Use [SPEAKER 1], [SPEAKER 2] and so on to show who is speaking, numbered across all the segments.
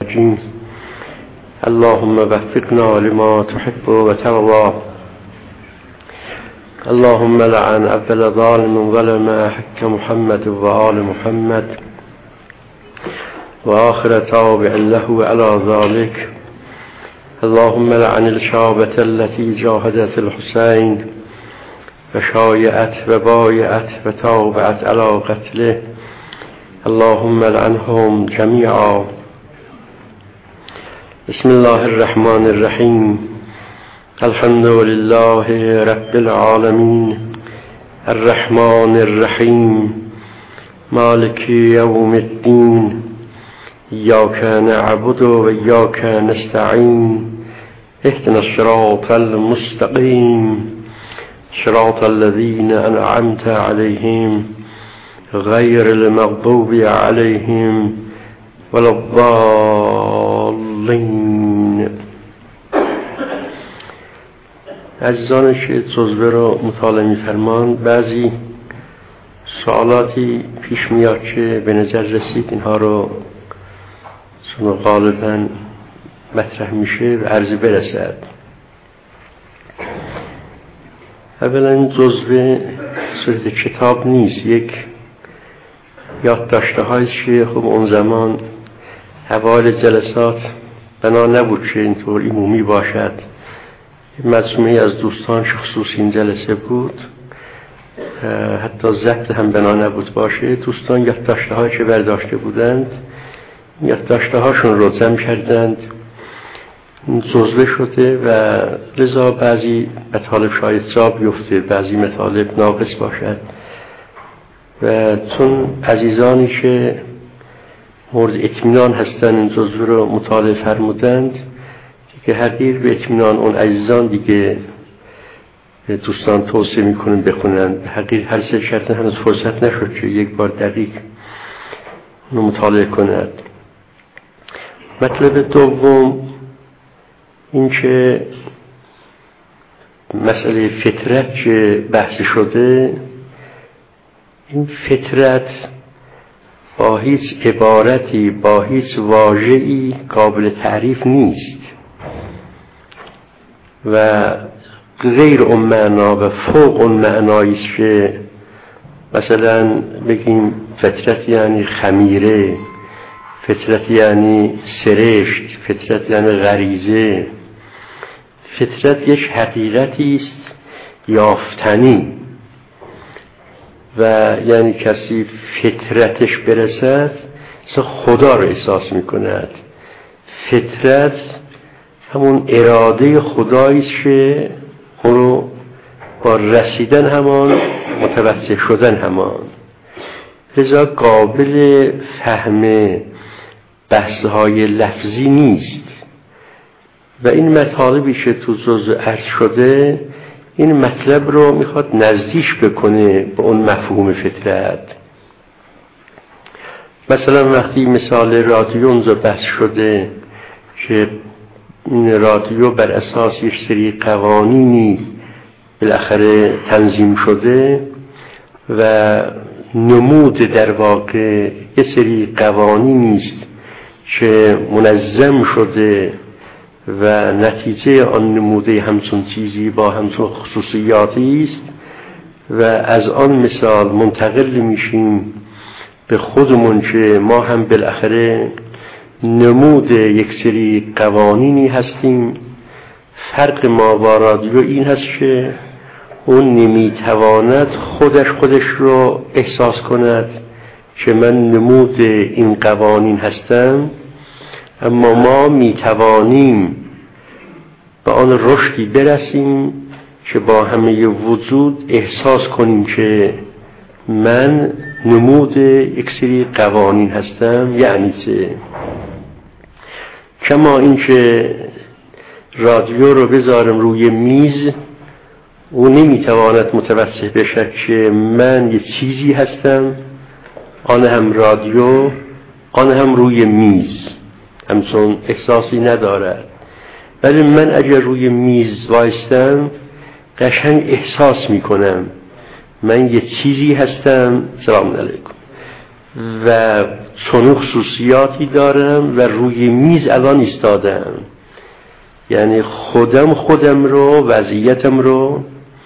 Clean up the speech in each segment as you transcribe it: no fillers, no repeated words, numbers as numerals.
[SPEAKER 1] الرجيم. اللهم وفقنا لما تحب وترضى. اللهم لعن أول ظالم ظلم حق محمد وآل محمد وآخر تابع له على ذلك. اللهم لعن الشابة التي جاهدت الحسين وشايعت وبايعت وتابعت على قتله. اللهم لعنهم جميعا. بسم الله الرحمن الرحيم. الحمد لله رب العالمين الرحمن الرحيم مالك يوم الدين. إياك نعبد وإياك نستعين. اهدنا الصراط المستقيم صراط الذين أنعمت عليهم غير المغضوب عليهم ولا الضالين. عزیزان که جزوه رو مطالعه می‌فرمایند، بعضی سوالاتی پیش میاد که به نظر رسید اینها رو چون غالباً مطرح میشه و عرض برسد. اولا این جزوه صورت کتاب نیست، یک یادداشته هاییست که خب اون زمان اوایل جلسات بنا نبود که اینطور عمومی باشد. مجموعه از دوستان خصوص این جلسه بود، حتی ضبط هم بنا نبود باشه. دوستان یادداشته هایی که برداشته بودند یادداشته هاشون رو جمع کردند، جزوه شده و لذا بعضی مطالب شاید جا بیفته، بعضی مطالب ناقص باشد و چون عزیزانی که مورد اطمینان هستند این جزوه رو مطالعه فرمودند دیگه حقیر به اطمینان اون عزیزان دیگه دوستان توصیه میکنن بخونن. حقیر هر سه شرط هنوز فرصت نشد که یک بار دقیق اونو مطالعه کند. مطلب دوم این که مسئله فطرت که بحث شده، این فطرت با هیچ عبارتی با هیچ واژه‌ای قابل تعریف نیست و غیر اون معنا و فوق اون معنایی است که مثلا بگیم فطرت یعنی خمیره، فطرت یعنی سرشت، فطرت یعنی غریزه. فطرت یک حقیقتی است یافتنی و یعنی کسی فطرتش برسد خدا رو احساس میکند. فطرت همون اراده خدایی است که اونو با رسیدن همان متوسل شدن همان، لذا قابل فهم بحث‌های لفظی نیست و این مطالبی که تو جزء عرض شده این مطلب رو میخواد نزدیک بکنه به اون مفهوم فطرت. مثلا وقتی مثال رادیو اونجا بحث شده که این رادیو بر اساس یک سری قوانینی بالاخره تنظیم شده و نمود در واقع یک سری قوانینی است که منظم شده و نتیجه آن نموده همچون چیزی با همچون خصوصیاتی است و از آن مثال منتقل میشیم به خودمون که ما هم بالاخره نمود یک سری قوانینی هستیم. فرق ما با رادیو این هست که اون نمیتواند خودش رو احساس کند که من نمود این قوانین هستم، اما ما میتوانیم به آن رشدی برسیم که با همه وجود احساس کنیم که من نمود یک سری قوانین هستم. یعنی چه؟ کما این که رادیو رو بذارم روی میز او نمیتواند متوسل بشه که من یه چیزی هستم، آن هم رادیو، آن هم روی میز، همچون احساسی ندارد. ولی من اگر روی میز وایستم قشنگ احساس میکنم من یه چیزی هستم. سلام علیکم. و چون خصوصیاتی دارم و روی میز الان ایستادم، یعنی خودم رو، وضعیتم رو،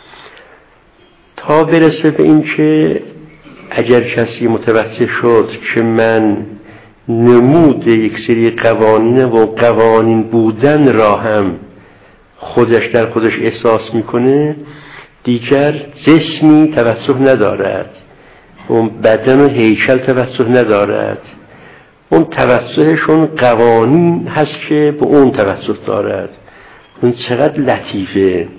[SPEAKER 1] تا برسه به این که اگر کسی متوجه شد که من نمود یک سری قوانین و قوانین بودن را هم خودش در خودش احساس میکنه، دیگر جسمی توسط ندارد، اون بدن و هیکل توسط ندارد، اون توسطشون قوانین هست که به اون توسط دارد. اون چقدر لطیفه،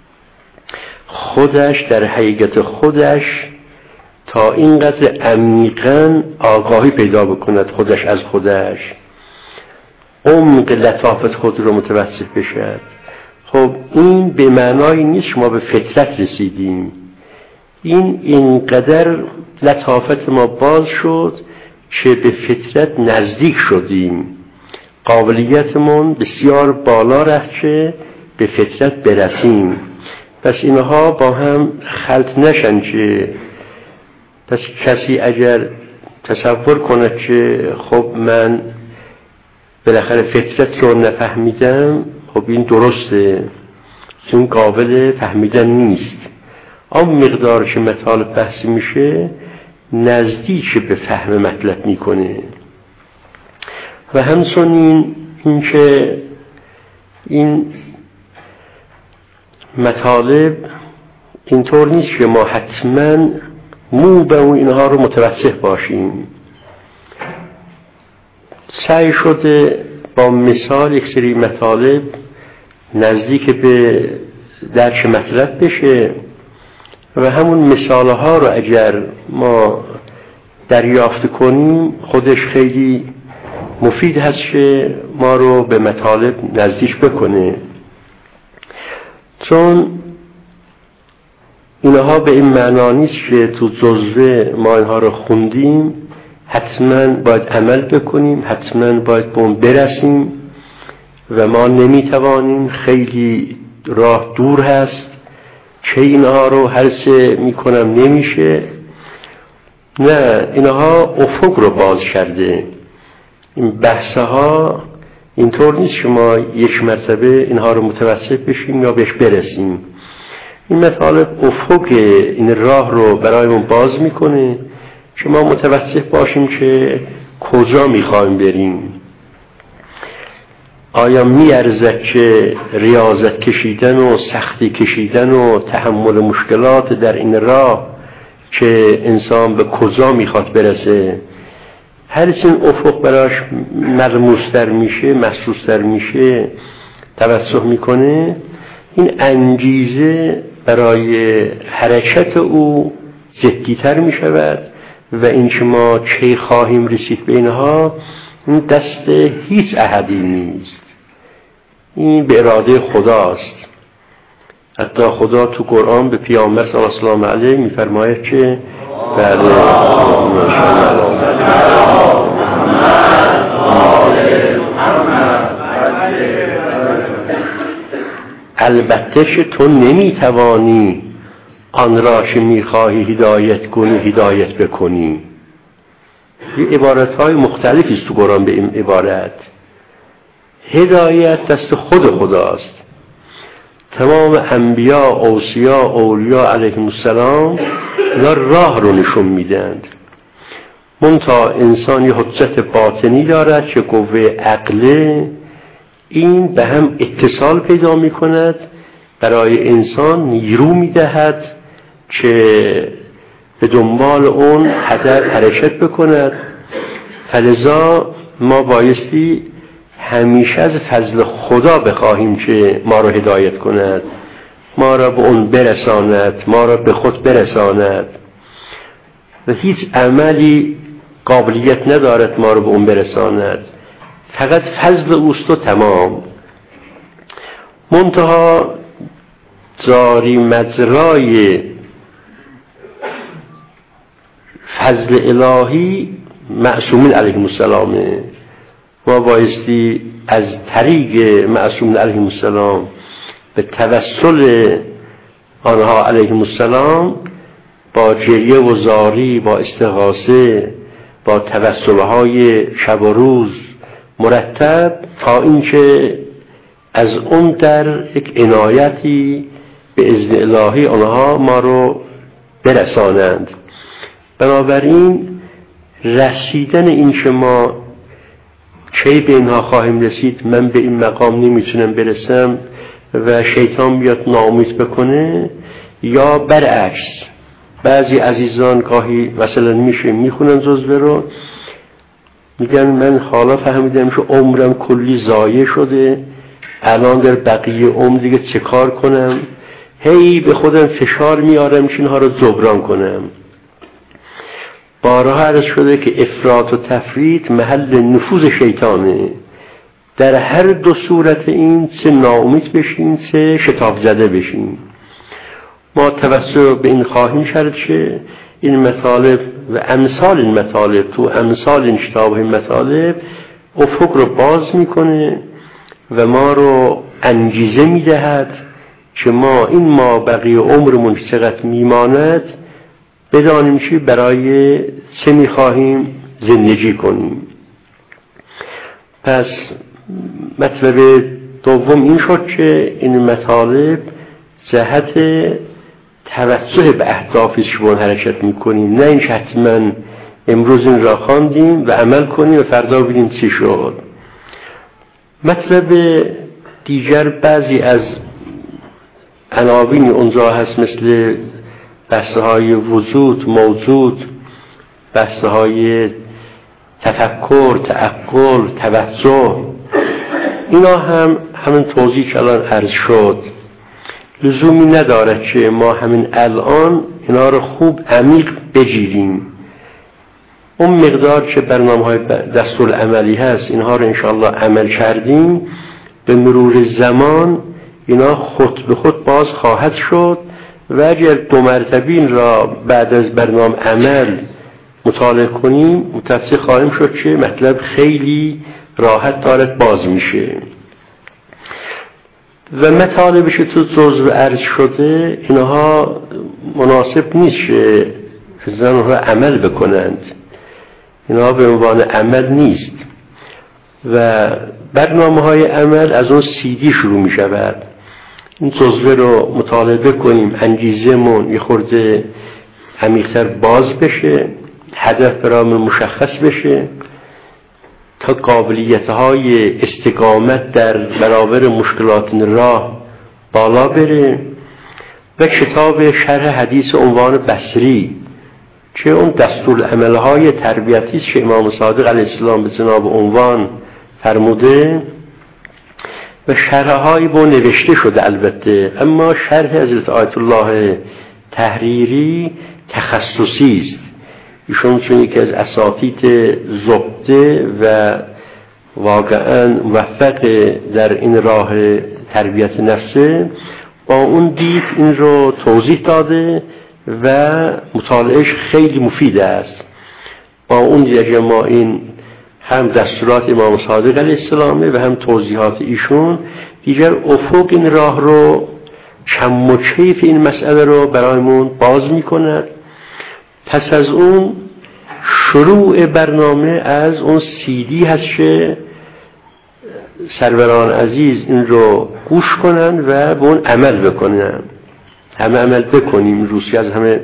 [SPEAKER 1] خودش در حقیقت خودش تا اینقدر عمیقاً آگاهی پیدا بکند خودش از خودش، عمق لطافت خود رو متوسط بشد. خب این به معنای نیست شما به فطرت رسیدیم، اینقدر لطافت ما باز شد که به فطرت نزدیک شدیم، قابلیتمون بسیار بالا رفت که به فطرت برسیم. پس اینها با هم خلط نشن که پس کسی اگر تصور کنه که خب من بالاخره فطرت رو نفهمیدم، خب این درسته، چون قابل فهمیدن نیست. اما مقدار که مطالب بحث میشه نزدیک به فهم مطلب میکنه. و همچنین این که این مطالب اینطور نیست که ما حتما مو به اینها رو متوجه باشیم. سعی شده با مثال یک سری مطالب نزدیک به درک مطلب بشه و همون مثال ها رو اگر ما دریافت کنیم خودش خیلی مفید هست که ما رو به مطالب نزدیک بکنه، چون اینها به این معنا نیست که تو جزوه ما اینها رو خوندیم حتما باید عمل بکنیم، حتما باید به اون برسیم و ما نمیتوانیم، خیلی راه دور هست که اینها رو هر سه میکنم نمیشه. نه، اینها افق رو باز کرده. این بحثها اینطور نیست که ما یک مرتبه اینها رو متوسط بشیم یا بهش برسیم. این مطالب افق این راه رو برایمون باز میکنه که ما متوسط باشیم که کجا میخوایم بریم. آیا میارزد که ریاضت کشیدن و سختی کشیدن و تحمل مشکلات در این راه که انسان به کجا میخواد برسه، هر چین افق براش ملموستر میشه، محسوستر میشه، توسط میکنه، این انگیزه برای حرکت او جدیتر میشود و این که ما چه خواهیم رسید به اینها این دست هیچ احدی نیست، این به اراده خداست. حتی خدا تو قرآن به پیامبر صلی الله علیه و آله میفرماید که البته که تو نمیتوانی آن را که میخواهی هدایت کنی هدایت بکنی. یه عبارتهای مختلفی است تو قرآن به این عبارت. هدایت دست خود خداست. تمام انبیا، اوصیا، اولیا علیهم السلام یا راه رو نشون میدند. منتها انسان یه حجت باطنی دارد که قوه عقله، این به هم اتصال پیدا میکند، برای انسان نیرو میدهد که به دنبال اون هدف حرکت بکند. فلذا ما بایستی همیشه از فضل خدا بخواهیم که ما رو هدایت کند، ما را به اون برساند، ما را به خود برساند و هیچ عملی قابلیت ندارد ما رو به اون برساند، فقط فضل اوست و تمام. منتها جاری مجرای فضل الهی معصومین علیهم السلامه. ما بایستی از طریق معصومین علیهم السلام به توسل آنها علیهم السلام با گریه و زاری، با استغاثه با توسل‌های شب و روز مرتب، تا اینکه از اون در یک عنایتی به اذن الهی آنها ما رو برسانند. بنابراین رسیدن این که ما کی به اینها خواهیم رسید، من به این مقام نمیتونم برسم و شیطان بیاد ناامید بکنه، یا برعکس بعضی عزیزان گاهی مثلا میخونن جزوه رو، میگن من حالا فهمیدم که عمرم کلی ضایع شده، الان در بقیه عمر دیگه چه کار کنم، هی به خودم فشار میارم که اینها رو جبران کنم. بارها عرض شده که افراط و تفریط محل نفوذ شیطانه. در هر دو صورت این چه ناامید بشین چه شتاب زده بشین. ما توسل به این خواهیم شرط که این مطالب و امثال این مطالب تو امثال این شتابه مطالب افق رو باز میکنه و ما رو انگیزه میدهد که ما این ما بقیه عمرمون چقدر میماند بدانیم که برای چه میخواهیم زندگی کنیم. پس مطلب دوم این شد که این مطالب جهت توجه به اهدافی که با حرکت میکنیم، نه این حتما امروز این را خواندیم و عمل کنیم و فردا ببینیم چی شد. مطلب دیگر بعضی از عناوین اونجا هست، مثل بحث‌های وجود، موجود، بحث‌های تفکر، تعقل، توجه، اینا هم همین توضیح که الان عرض شد. لزومی نداره که ما همین الان اینا رو خوب عمیق بگیریم. اون مقدار که برنامه‌های دستورالعملی هست اینها رو انشاءالله عمل کردیم، به مرور زمان اینا خود به خود باز خواهد شد و اگر دو مرتبه این را بعد از برنامه عمل مطالعه کنیم متوجه خواهیم شد که مطلب خیلی راحت دارد باز میشه. و مطالبش تو جزء عرض شده اینها مناسب نیست که زنها عمل بکنند، اینها به عنوان عمل نیست و برنامه‌های عمل از اون CD شروع می شود. این جزوه رو مطالعه کنیم، انگیزمون یه خورده عمیق‌تر باز بشه، هدف برامون مشخص بشه، تا قابلیت‌های استقامت در برابر مشکلات راه بالا بره. و کتاب شرح حدیث عنوان بصری که اون دستورالعمل‌های تربیتی است که امام صادق علیه السلام به جناب عنوان فرموده و شرح‌هایی با نوشته شده البته، اما شرح حضرت آیت الله تحریری تخصصی است. ایشون چون یکی از اساتید زبده و واقعا موفق در این راه تربیت نفسه، با اون دید این رو توضیح داده و مطالعهش خیلی مفید است. با اون دید ما این هم دستورات امام صادق علیه السلام و هم توضیحات ایشون دیگر افق این راه رو، کم و کیف این مسئله رو برایمون باز میکند. پس از اون شروع برنامه از اون CD هست که سروران عزیز این رو گوش کنن و به اون عمل بکنن. همه عمل بکنیم روسی از همه.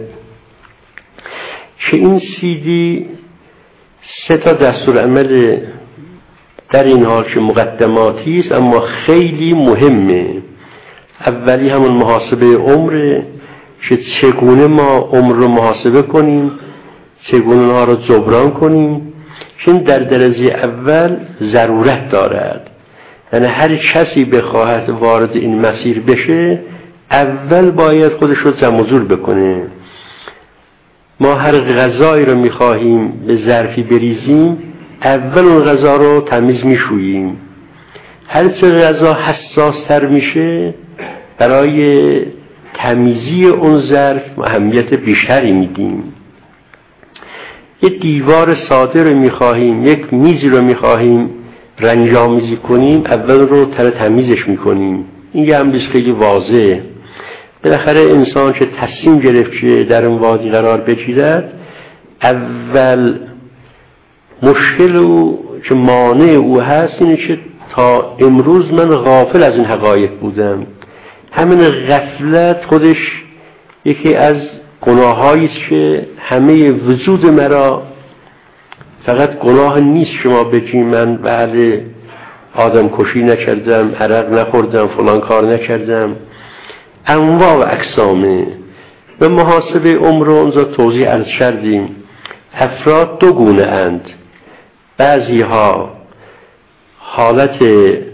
[SPEAKER 1] که این CD 3 دستور عمل در این حال که مقدماتی است اما خیلی مهمه. اولی همون محاسبه عمره که چگونه ما عمر رو محاسبه کنیم، چگونه ها رو جبران کنیم، که در درجه اول ضرورت دارد. یعنی هر کسی بخواهد وارد این مسیر بشه اول باید خودش رو جمع جور بکنه. ما هر غذایی رو میخواهیم به ظرفی بریزیم اول اون غذا رو تمیز میشوییم. هر چه غذا حساس تر میشه برای تمیزی اون ظرف اهمیت بیشتری میدیم. یک دیوار ساده رو میخواهیم، یک میز رو میخواهیم رنج‌آمیزی کنیم، اول رو تمیزش میکنیم. این یه امریز خیلی واضحه. بالاخره انسان که تصمیم گرفت که در اون وادی قرار بگیرد اول مشکل او که مانع او هست اینه که تا امروز من غافل از این حقایق بودم. همین غفلت خودش یکی از گناهایی است که همه وجود مرا، فقط گناه نیست شما بگی من بله آدم کشی نکردم، عرق نخوردم، فلان کار نکردم، انواع و اقسامه. به محاسبه عمر رو اونجا توضیح عرض کردیم. افراد دو گونه اند، بعضی ها حالت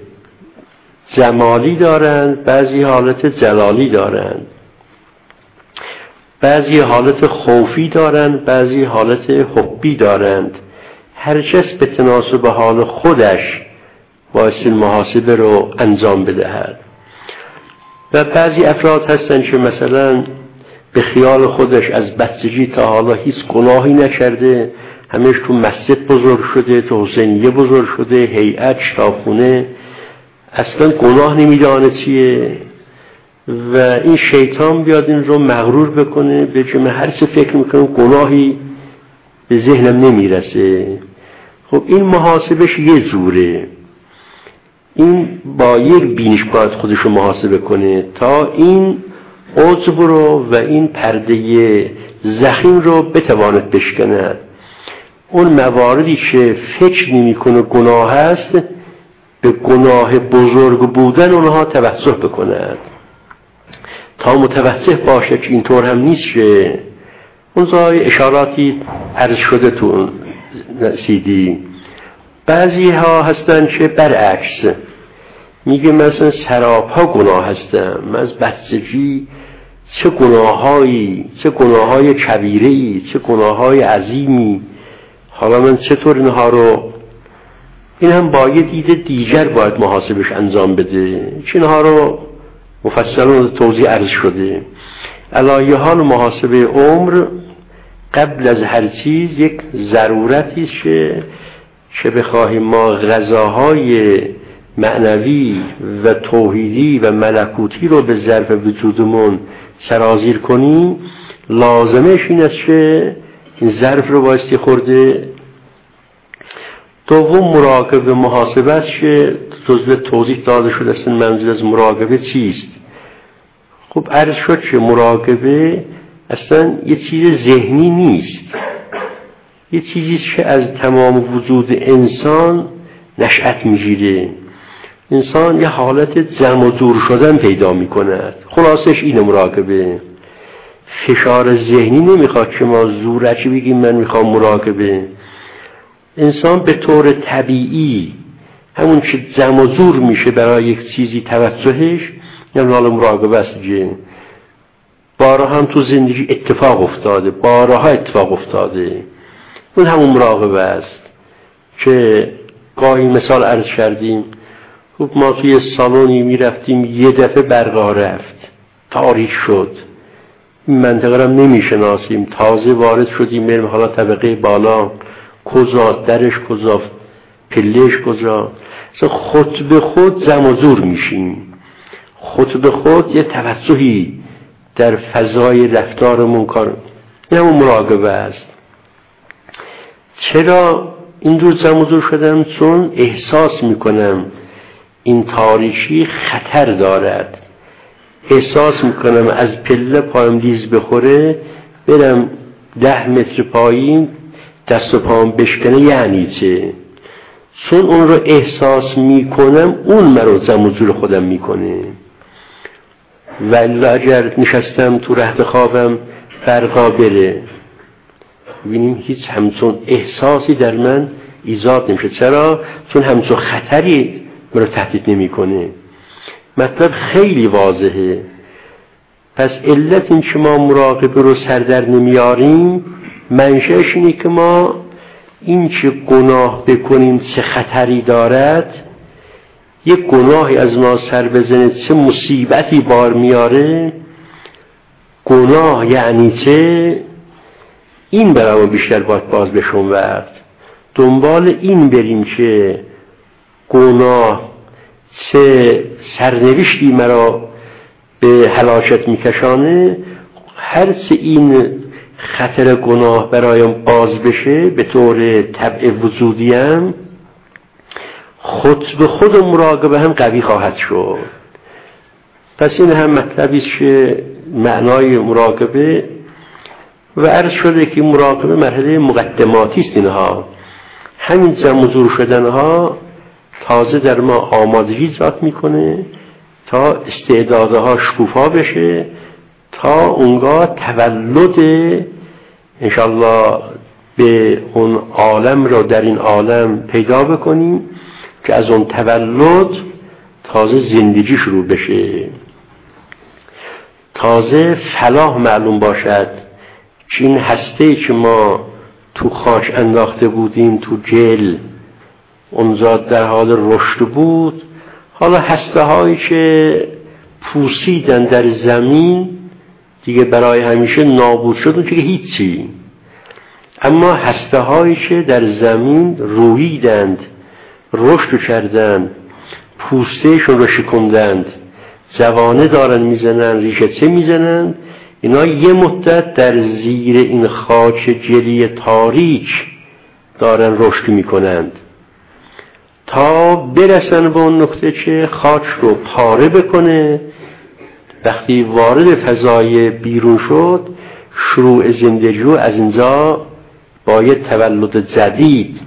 [SPEAKER 1] جمالی دارند، بعضی حالت جلالی دارند، بعضی حالت خوفی دارند، بعضی حالت حبی دارند. هر کس به تناسب حال خودش باید محاسبه رو انجام بدهد. و بعضی افراد هستند که مثلا به خیال خودش از بچگی تا حالا هیچ گناهی نکرده، همش تو مسجد بزرگ شده، تو حسینیه بزرگ شده، هیئت، شتابخونه، اصلا گناه نمیدانه چیه و این شیطان بیاد این رو مغرور بکنه به جمع هر چه فکر میکنم گناهی به ذهنم نمیرسه. خب این محاسبش یه جوره، این با یک بینش باید خودش رو محاسبه کنه تا این عجب رو و این پرده زخیم رو بتواند بشکند. اون مواردی که فکر نمی کنه گناه هست به گناه بزرگ بودن اونها توجه بکند تا متوجه باشه که اینطور هم نیست. که اونجا اشاراتی عرض شده تو سیدی. بعضی ها هستن که برعکس میگه مثلا سراپا گناه هستم، من از بچگی چه گناههای کبیره‌ای، چه گناههای عظیمی، حالا من چطور اینها رو، این هم با یه دید دیگر باید محاسبش انجام بده که اینها رو مفصلا توضیح عرض شده. علایه حال محاسبه عمر قبل از هر چیز یک ضرورتی است که بخواهیم ما غذاهای معنوی و توحیدی و ملکوتی رو به ظرف وجودمون سرازیر کنیم، لازمش این است که این ظرف رو بایستی خورده. دوم مراقبه محاسبه است که جزء توضیح داده شده است منظور از مراقبه چیست. خب عرض شد که مراقبه اصلا یه چیز ذهنی نیست، یه چیزیست که از تمام وجود انسان نشأت میگیره. انسان یه حالت جمع و جور شدن پیدا میکند. خلاصش اینه مراقبه. فشار ذهنی نمیخواد که ما زورکی بگیم من میخوام مراقبه. انسان به طور طبیعی همون که جمع و جور میشه برای یک چیزی توجهش، یعنی حالا مراقبه است دیگه. بارها هم تو زندگی اتفاق افتاده، بارها اتفاق افتاده، اون همون مراقبه است که گاهی مثال عرض کردیم. خب ما توی سالونی میرفتیم، یه دفعه برقا رفت، تاریک شد، این منطقه رو نمیشناسیم، تازه وارد شدیم، میریم حالا طبقه بالا، کجا درش کجا، پلهش کجا، خود به خود جمع و جور میشیم، خود به خود یه توجهی در فضای رفتارمون کار، این همون مراقبه است. چرا این جور جمع و جور شدم؟ چون احساس میکنم این تاریکی خطر دارد، احساس میکنم از پله پایم لیز بخوره، برم 10 متر پایین دست و پاهم بشکنه، یعنی چه؟ چون اون رو احساس میکنم اون مرا جمع و جور خودم میکنه. ولی اگر نشستم تو رخت خوابم برقا بره، ببینیم هیچ همچون احساسی در من ایجاد نمیشه. چرا؟ چون همچون خطری مرا تهدید نمیکنه. مطلب خیلی واضحه. پس علت این که ما مراقبه رو سردر نمیاریم منشأش اینه که ما این که گناه بکنیم چه خطری دارد، یک گناهی از ما سر بزنه چه مصیبتی بار میاره، گناه یعنی چه، این برای ما بیشتر باز بشون ورد. دنبال این بریم که گناه چه سرنوشتی مرا به هلاکت میکشانه، هر چه این خطر گناه برایم باز بشه به طور طبع وجودیم، خود به خود مراقبه هم قوی خواهد شد. پس این هم مطلبی است که معنای مراقبه و عرض شده که مراقبه مرحله مقدماتی است. اینها همین جمع جور شدنها تازه در ما آمادگی ایجاد میکنه تا استعدادها شکوفا بشه، تا اونگاه تولد انشاءالله به اون عالم را در این عالم پیدا بکنیم که از اون تولد تازه زندگی شروع بشه، تازه فلاح معلوم باشد که این هسته‌ای که ما تو خاک انداخته بودیم، تو گل اونجا در حال رشد بود، حالا هسته هایی که پوسیدن در زمین دیگه برای همیشه نابود شد، اون که هیچی. اما هسته هایی که در زمین رویدند، رشد کردند، پوستهشون رو شکندند، جوانه دارن میزنن، ریشه میزنن، اینا یه مدت در زیر این خاک جلی تاریک دارن رشد میکنند تا برسن به اون نقطه که خاک رو پاره بکنه. وقتی وارد فضای بیرون شد، شروع زندگی رو از اینجا باید تولد جدید.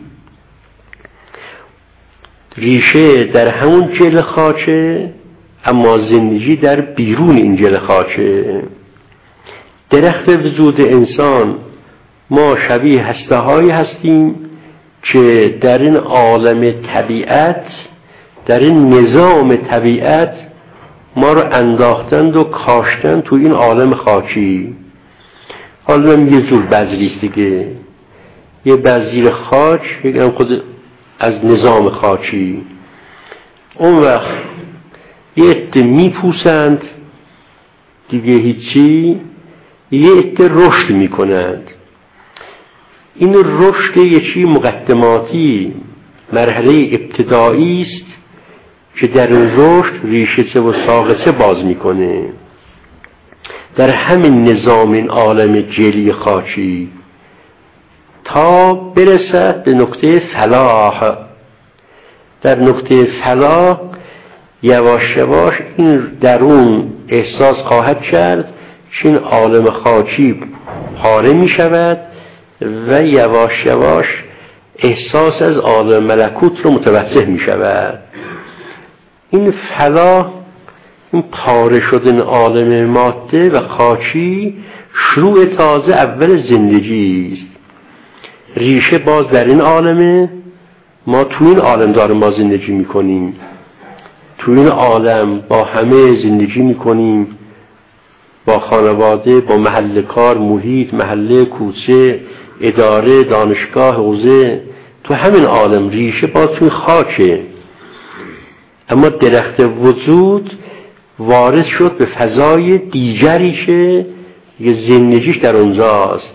[SPEAKER 1] ریشه در همون جل خاکه، اما زندگی در بیرون این جل خاکه. درخت وجود انسان ما شبیه هسته هایی هستیم که در این عالم طبیعت، در این نظام طبیعت ما رو انداختند و کاشتند تو این عالم خاکی. حالا یه جور بذریست دیگه، یه بذیر خاک، یه خود از نظام خاکی. اون وقت یه عده میپوسند دیگه هیچی، یه عده رشد میکنند. این رشد یکی مقدماتی، مرحله ابتدایی است که در این رشد ریشه و ساقچه باز میکنه در همین نظام این عالم جلی خاکی تا برسد به نقطه فلاح. در نقطه فلاح یواش یواش این درون احساس خواهد کرد که این عالم خاکی پاره می شود و یواش یواش احساس از عالم ملکوت رو متوجه می شود. این فلاح، این پاره شدن عالم ماده و خاکی، شروع تازه اول زندگی است. ریشه باز در این عالمه، ما تو این عالم داریم ما زندگی میکنیم، تو این عالم با همه زندگی میکنیم، با خانواده، با محل کار، محیط، محله، کوچه، اداره، دانشگاه، حوزه، تو همین عالم ریشه باز توی خاکه. اما درخت وجود وارد شد به فضای دیگری که یه زندگیش در اونجاست.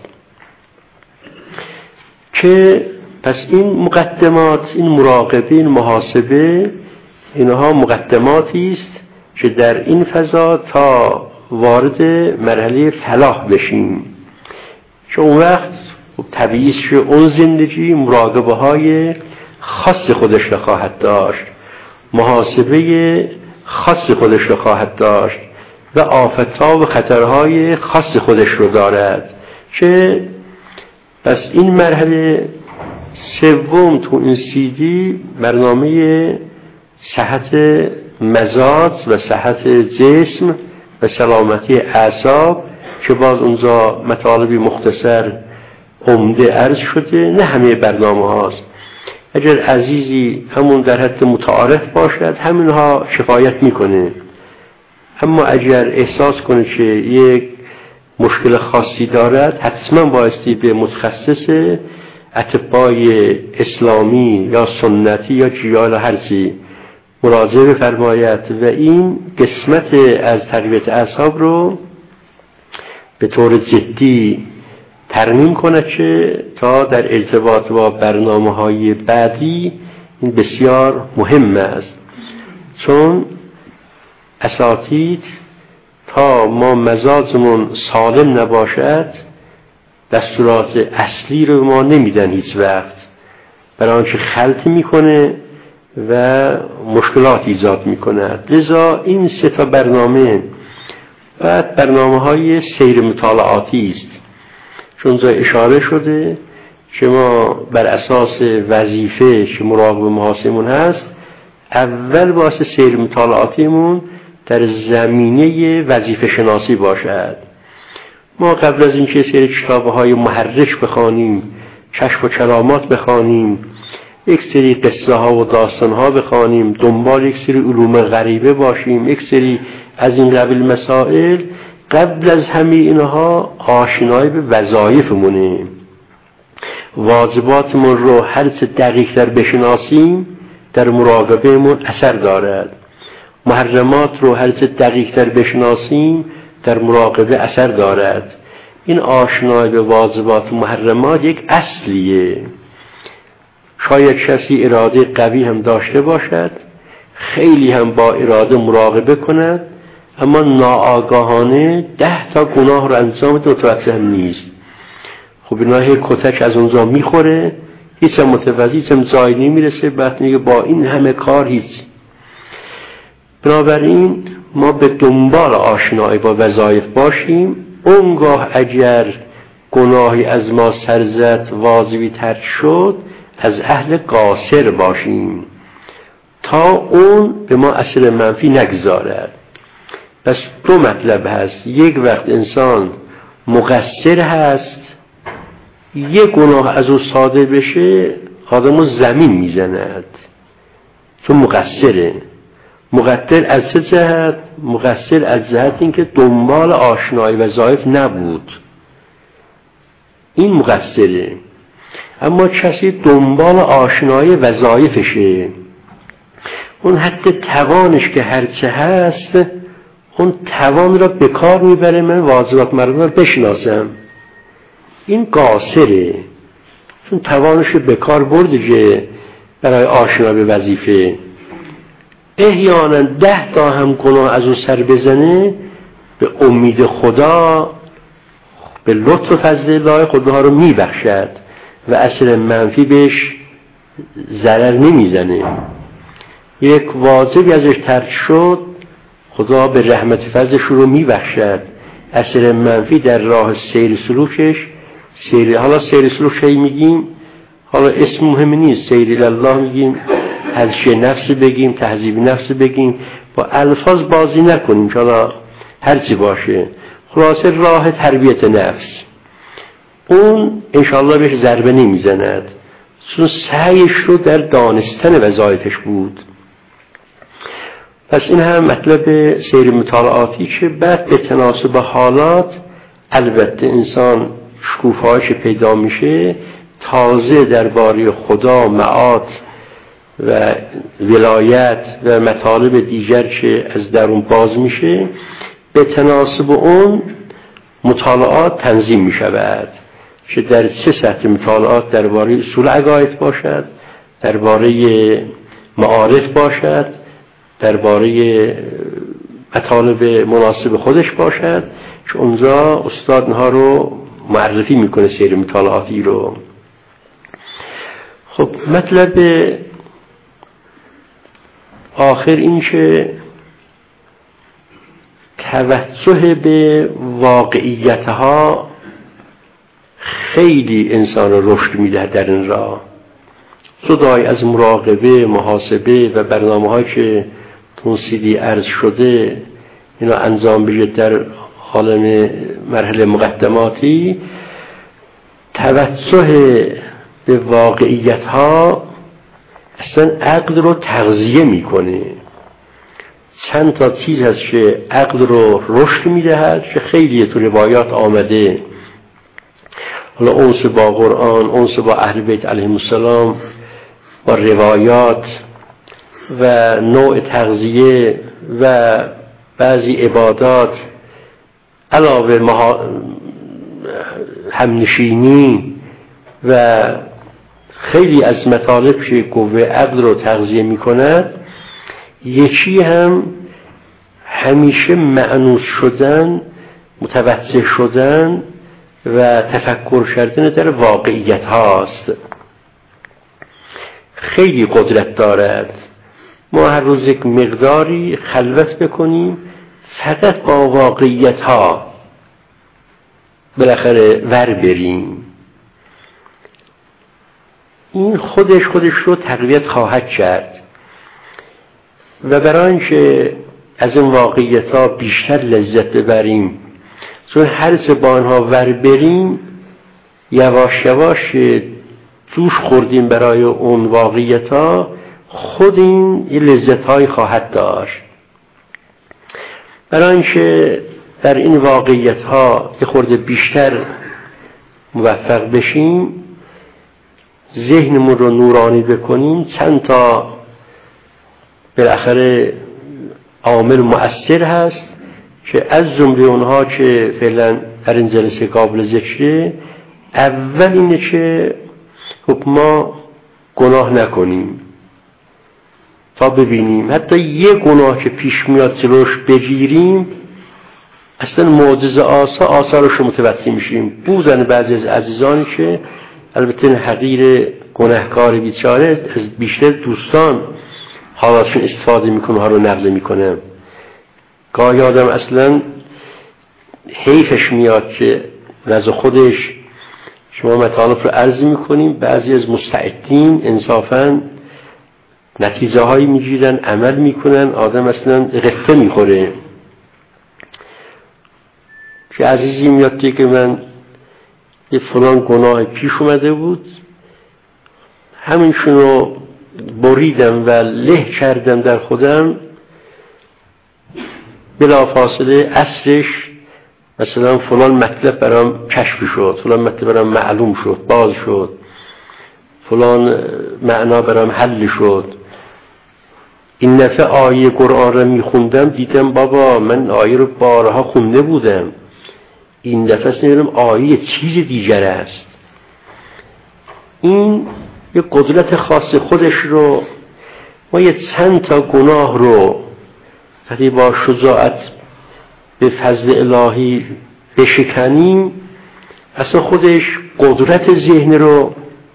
[SPEAKER 1] که پس این مقدمات، این مراقبه، این محاسبه، اینها مقدماتی است که در این فضا تا وارد مرحله فلاح بشیم، که اون وقت طبیعی است که اون زندگی مراقبه های خاص خودش رو خواهد داشت، محاسبه خاص خودش رو خواهد داشت و آفت‌ها و خطرهای خاص خودش رو دارد. که پس این مرحله سوم تو این CD برنامه صحت مزاج و صحت جسم و سلامتی اعصاب، که باز اونجا مطالبی مختصر عمده عرض شده، نه همه برنامه هاست. اگر عزیزی همون در حد متعارف باشد همینها کفایت میکنه. اما اگر احساس کنه که یک مشکل خاصی دارد، حتما بایستی به متخصص اطبای اسلامی یا سنتی یا جیال هر چی مراجعه بفرماید و این قسمت از تقویت اعصاب رو به طور جدی ترمیم کنه، که تا در ارتباط با برنامه‌های بعدی این بسیار مهم است. چون اساتید تا ما مزاجمون سالم نباشد دستورات اصلی رو ما نمیدن هیچ وقت، برای آنچه خلط میکنه و مشکلات ایجاد میکند. لذا این 3 برنامه بعد برنامه‌های سیر مطالعاتی است، چون جای اشاره شده که ما بر اساس وظیفه که مراقب محاسبمون هست، اول واسه سیر مطالعاتیمون در زمینه وظیفه شناسی باشد. ما قبل از اینکه سری کتاب‌های محرک بخوانیم، کشف و کرامات بخوانیم، یک سری قصه ها و داستان ها بخوانیم، دنبال یک سری علوم غریبه باشیم، یک سری از این قبیل مسائل، قبل از همه اینها آشنایی به وظایفمونه. واجباتمون رو هر چه دقیق‌تر بشناسیم در مراقبهمون اثر دارد. محرمات رو هر چه دقیق‌تر بشناسیم در مراقبه اثر دارد. این آشنایی به واجبات و محرمات یک اصلیه. شاید کسی اراده قوی هم داشته باشد، خیلی هم با اراده مراقبه کند، اما ناآگاهانه 10 تا گناه رو انجام بده، متوجه هم نیست. خب اینها کتک از اونجا میخوره، هیچ هم متوجه، هیچ هم جایی نمیرسه، بعد میگه با این همه کار هیچ. بنابراین ما به دنبال آشنایی با وظایف باشیم. اونگاه اگر گناهی از ما سرزد، واجبی تر شد، از اهل قاصر باشیم تا اون به ما اثر منفی نگذارد. پس 2 مطلب هست. یک وقت انسان مقصر هست، یک گناه از او صادر بشه آدمو زمین میزند، چون مقصره. مقصر از چه جهت؟ مقصر از جهت اینکه دنبال آشنایی وظایف نبود، این مقصره. اما کسی دنبال آشنایی وظایفشه، اون حتی توانش که هرچه هست، اون توان را به کار میبره. من واجبات مردم رو بشناسم، این قاصره، چون توانش رو به کار برده برای آشنایی به وظیفه. احیانا 10 تا هم گناه از اون سر بزنه، به امید خدا، به لطف و فضل الله خدا رو میبخشد و اثر منفی بهش ضرر نمیزنه. یک واجبی ازش ترک شد، خدا به رحمت فضلش رو میبخشد، اثر منفی در راه سیر سلوکش حالا سیر سلوک هی میگیم، حالا اسم مهم نیست، سیر الله میگیم، تزکیه نفس بگیم، تهذیب نفس بگیم، با الفاظ بازی نکنیم که حالا هرچی باشه. خلاصه راه تربیت نفس، اون انشاءالله بهش ضربه نمیزند، چون سعیش رو در دانستن وظایفش بود. پس این هم مطلب سیر مطالعاتی که بعد به تناسب حالات البته انسان شکوفه‌اش پیدا میشه، تازه درباره خدا، معاد و ولایت و مطالب دیگر که از درون باز میشه، به تناسب اون مطالعات تنظیم میشود که در چه سطح مطالعات درباره اصول عقاید باشد، درباره معارف باشد، درباره مطالب مناسب خودش باشد، که اونجا استاد اینها رو معرفی میکنه، سیر مطالعاتی رو. خب مطلب آخر این که توجه به واقعیتها خیلی انسان رو رشد میده در این راه. جدای از مراقبه، محاسبه و برنامه‌هایی که تون سیدی عرض شده اینا انجام بشه در عالم مرحله مقدماتی، توجه به واقعیتها اصلا عقل رو تغذیه میکنه. چند تا چیز هست که عقل رو رشد میدهد که خیلی تو روایات آمده، حالا انس با قرآن، انس با اهل بیت علیهم السلام، با روایات و نوع تغذیه و بعضی عبادات، علاوه همنشینی و خیلی از مطالب که قوه عقل رو تغذیه می کند. یکی هم همیشه مأنوس شدن، متوجه شدن و تفکر کردن در واقعیت هاست. خیلی قدرت دارد. ما هر روز یک مقداری خلوت بکنیم فقط با واقعیت ها بالاخره ور بریم، این خودش رو تقویت خواهد کرد. و برای اینکه از این واقعیت ها بیشتر لذت ببریم، چون هر زبان ها ور بریم یواش یواش جوش خوردیم برای اون واقعیت ها، خود این یه لذت های خواهد داشت. برای اینکه در این واقعیت ها یه خورده بیشتر موفق بشیم، ذهنمون رو نورانی بکنیم، چند تا بالاخره عامل مؤثر هست که از جمله اونها که فعلا در این جلسه قابل ذکره، اول اینه که ما گناه نکنیم تا ببینیم حتی یه گناه که پیش میاد جلوش بگیریم، اصلا معجزه آثارش رو متوجه میشیم. بودن بعضی از عزیزانی که البته این حقیر گناهکار بیچاره از بیشتر دوستان حالاتشون استفاده میکنه، ها رو نقل میکنه. گاهی آدم اصلا حیفش میاد که نزد خودش شما مطالب رو عرض میکنیم، بعضی از مستعدین انصافاً نتیجه هایی میگیرن، عمل میکنن، آدم اصلا غفله میخوره. که عزیزی میاد که من یه فلان گناه پیش اومده بود، همینشون رو بریدم و له کردم در خودم، بلا فاصله اصلش مثلا فلان مطلب برام کشف شد، فلان مطلب برام معلوم شد، باز شد، فلان معنا برام حل شد. این دفعه آیه قرآن رو میخوندم دیدم بابا من آیه رو بارها خونده بودم، این دفعه سنیدم آیه چیز دیگر است. این یه قدرت خاص خودش رو ما یه چند تا گناه رو وقتی با شجاعت به فضل الهی بشکنیم، اصلا خودش قدرت ذهن رو.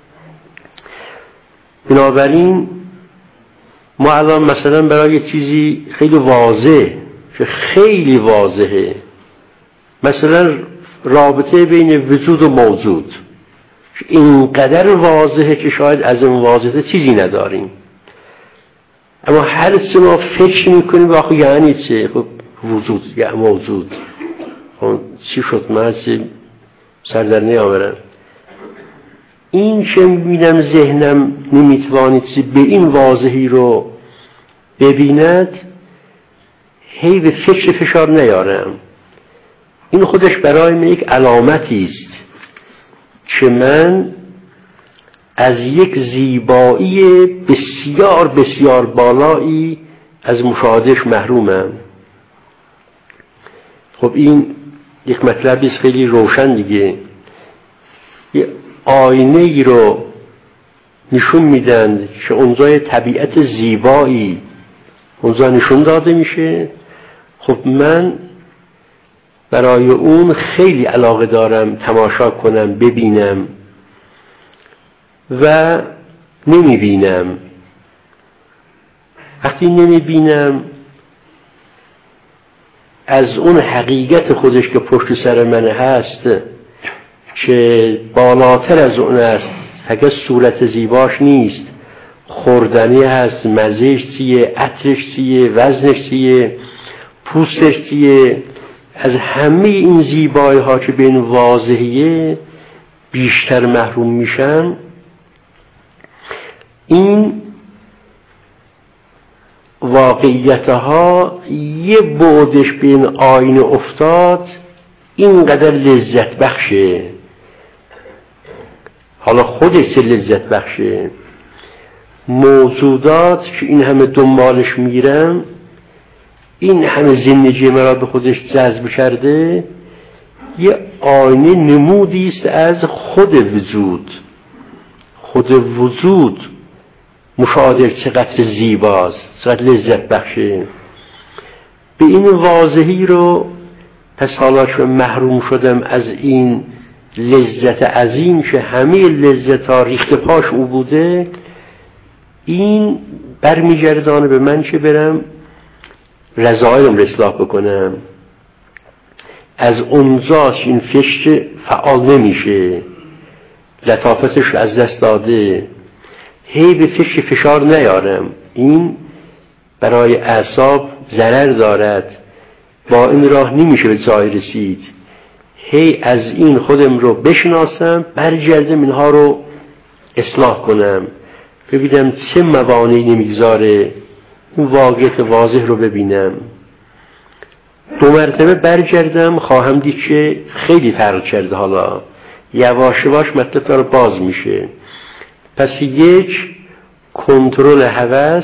[SPEAKER 1] بنابراین ما الان مثلا برای چیزی خیلی واضح که خیلی واضحه، مثلا رابطه بین وجود و موجود اینقدر واضحه که شاید از این واضحه چیزی نداریم، اما هر چه ما فکر میکنیم واقعا یعنی چه؟ خب وجود یا موجود، خب چی شد؟ من از سر در نیاورم. این که میبینم ذهنم نمیتوانید به این واضحی رو ببیند، هی به فکر فشار نیارم. این خودش برای من یک علامتی است که من از یک زیبایی بسیار بسیار بالایی از مشاهدهش محرومم. خب این یک مطلبی است خیلی روشن دیگه. یه آینه ای رو نشون میدن که اونجای طبیعت زیبایی اونجا نشون داده میشه. خب من برای اون خیلی علاقه دارم تماشا کنم، ببینم و نمیبینم. وقتی نمیبینم از اون حقیقت خودش که پشت سر من هست که بالاتر از اون است، فقط صورت زیباش نیست، خوردنی هست، مزهش چیه، عطرش چیه، وزنش چیه، پوستش چیه، از همه این زیبایی ها که به این واضحیه بیشتر محروم میشم. این واقعیت ها یه بعدش به این آینه افتاد اینقدر لذت بخشه. حالا خودش لذت بخشه. موجودات که این همه دنبالش میرم، این همه زندگی مرا به خودش جذب کرده، یه آینه نمودی است از خود وجود. خود وجود مشاهده چقدر زیباست، چقدر لذت بخشه. به این واضحی رو پس حالا که محروم شدم از این لذت عظیم که همه لذت ها ریخت پاش او بوده، این برمیگردانه به من که برم رضایلم رو اصلاح بکنم. از اونجاش این فشت فعال نمیشه، لطافتش رو از دست داده، هی به فشت فشار نیارم، این برای اعصاب ضرر دارد، با این راه نمیشه به جای رسید. هی از این خودم رو بشناسم، برگردم اینها رو اصلاح کنم، ببینم چه موانعی نمیگذاره این واقعیت واضح رو ببینم. 2 مرتبه برگردم، خواهم دید که خیلی فرق کرده، حالا یواش یواش مطلب داره باز میشه. پس 1 کنترل هوس،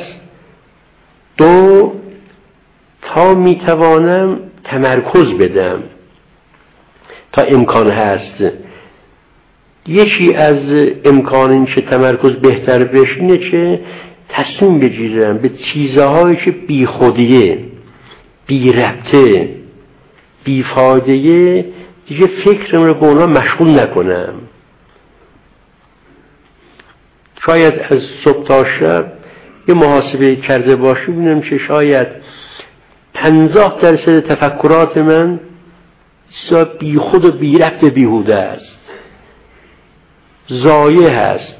[SPEAKER 1] 2 تا میتوانم تمرکز بدم تا امکان هست. یکی از امکان این که تمرکز بهتر بشینه که تصمیم بگیرم به چیزهایی که بی خودیه، بی ربطه، بی فایده، دیگه فکرم رو به اونا مشغول نکنم. شاید از صبح تا شب یه محاسبه کرده باشی، ببینم که شاید 50% تفکرات من بی خود و بی ربط و بیهوده است، ضایع هست،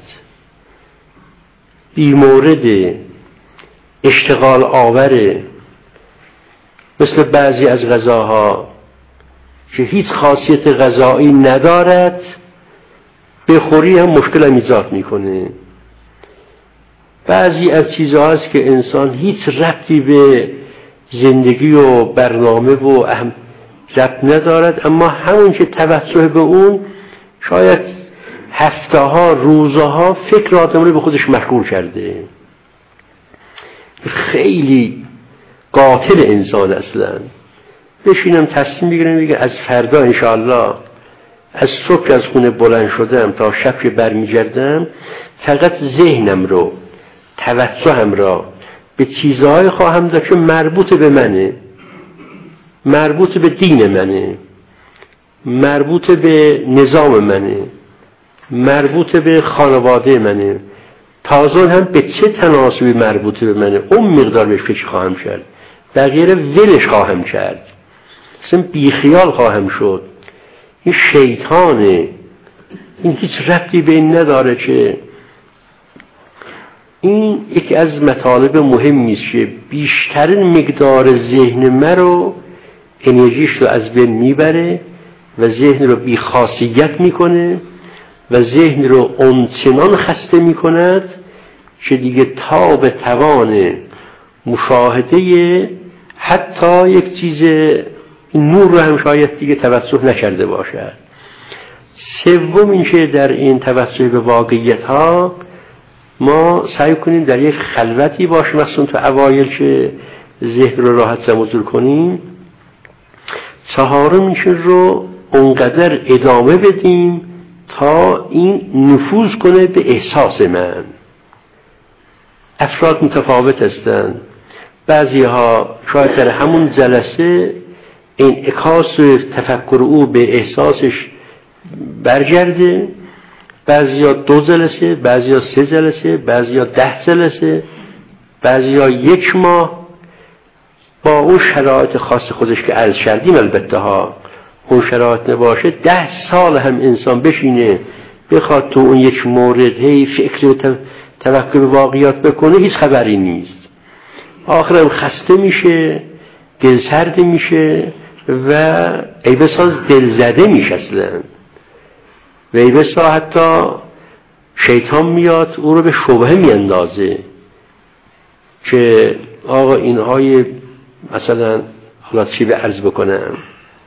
[SPEAKER 1] بی مورد، اشتغال آوره. مثل بعضی از غذاها که هیچ خاصیت غذایی ندارد، بخوری هم مشکل هم ایجاد میکنه. بعضی از چیزها هست که انسان هیچ ربطی به زندگی و برنامه و ربط ندارد، اما همون که توجه به اون شاید هفته ها، روزها فکر آدم رو به خودش مشغول کرده. خیلی قاتل انسان اصلا. بشینم تصمیم بگیرم بگم از فردا انشاءالله از صبح از خونه بلند شدم تا شب که برمیگردم فقط ذهنم رو، توجهم را به چیزهای خواهم داشت که مربوط به منه، مربوط به دین منه، مربوط به نظام منه، مربوط به خانواده منه، تازه هم به چه تناسبی مربوط به منه، اون مقدار بهش فکر خواهم کرد، بقیه ولش خواهم کرد، اصلا بیخیال خواهم شد. این شیطانه، این هیچ ربطی به این نداره که این یکی از مطالب مهمی است که بیشترین مقدار ذهن من رو، انرژیش رو از بین میبره و ذهن رو بیخاصیت میکنه و ذهن رو اونچنان خسته میکند که دیگه تاب توان مشاهده حتی یک چیز نور رو هم شاید دیگه توجه نکرده باشد. سوم این که در این توجه به واقعیت ها ما سعی کنیم در یک خلوتی باشیم، مثلا تو اوایل که ذهن رو راحت سموزور کنیم. چهارم این که رو اونقدر ادامه بدیم تا این نفوذ کنه به احساس من. افراد متفاوت هستند، بعضی ها شاید در همون جلسه انعکاس تفکر او به احساسش برگرده، بعضی ها 2 جلسه، بعضی ها 3 جلسه، بعضی ها 10 جلسه، بعضی ها 1 ماه، با اون شرایط خاص خودش که عرض کردیم. البته ها اون شرایط نباشه 10 سال هم انسان بشینه بخواد تو اون یک مورد هی فکر توقع واقعیات بکنه، هیچ خبری نیست. آخرم خسته میشه، دلسرد میشه و ای بساز دلزده میشه اصلا، و ای بسا حتی شیطان میاد او رو به شبهه میاندازه که آقا اینهای مثلا حالا چی به عرض بکنم،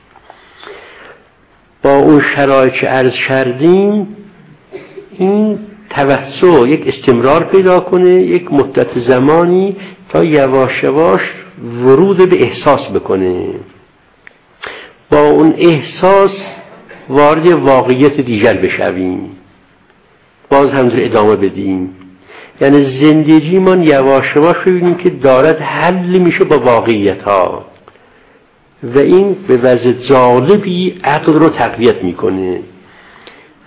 [SPEAKER 1] با اون شرایط که عرض کردیم این توسع یک استمرار پیدا کنه، یک مدت زمانی تا یواش یواش ورود به احساس بکنه، با اون احساس وارد واقعیت دیگر بشویم، باز هم ادامه بدیم. یعنی زندگی من یواش یواش ببینیم که دارد حل میشه با واقعیت ها و این به وضع جالبی عقل رو تقویت میکنه.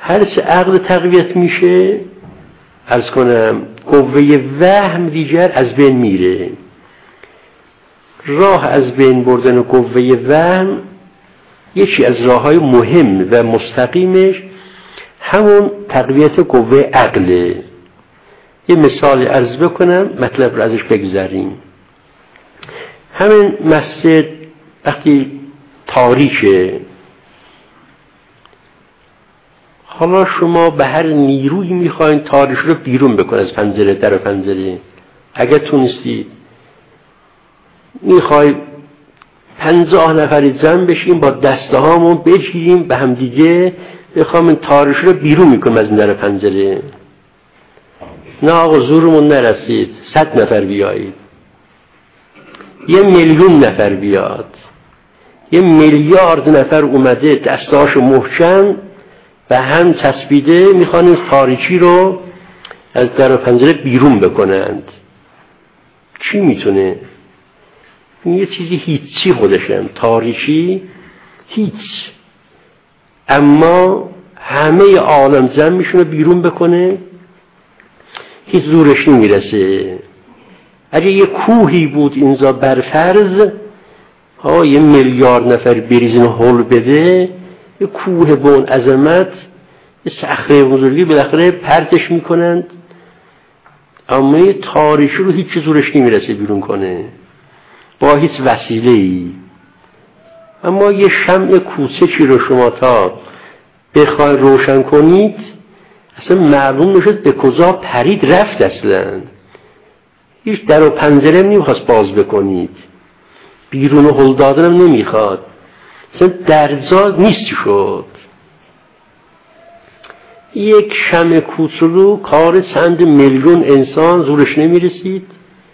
[SPEAKER 1] هر چه عقل تقویت میشه، عرض کنم قوه وهم دیگر از بین میره. راه از بین بردن قوه وهم یکی از راههای مهم و مستقیمش همون تقویت قوه عقله. یه مثال عرض بکنم مطلب رو ازش بگذاریم. همین مسجد وقتی تاریکه، حالا شما به هر نیرویی میخواین تاریک رو بیرون بکن از پنجره، در پنجره. اگر تونستید میخوای 50 نفری جمع بشیم با دسته هامون بگیریم به هم دیگه بخوام این تاریک رو بیرون میکنم از این در پنجره. نه آقا زورمون نرسید، 100 نفر بیایید، 1,000,000 نفر بیاد، 1,000,000,000 نفر اومده دستهاشو محکم و هم چسبیده میخوان این تاریکی رو از در پنجره بیرون بکنند. چی میتونه؟ یه چیزی هیچی خودشم، تاریکی هیچ، اما همه عالم جمع میشونه بیرون بکنه، هیچ زورش نمیرسه. اگه یه کوهی بود اینجا برفرض 1,000,000,000 نفر بریزن هول بده، یه کوه به اون عظمت، یه صخره بزرگی بالاخره پرتش میکنند، اما یه تاریکی رو هیچ زورش نمیرسه بیرون کنه با هیچ وسیله‌ای. اما یه شمع کوچکی رو شما تا بخواید روشن کنید اصلا معلوم نشد به کجا پرید رفت، اصلا هیچ در و پنجره نمیخواست باز بکنید، بیرون هل دادن هم نمیخواد، اصلا درجا نیست شد. یک شمع کوچولو کار چند میلیون انسان زورش نمیرسید.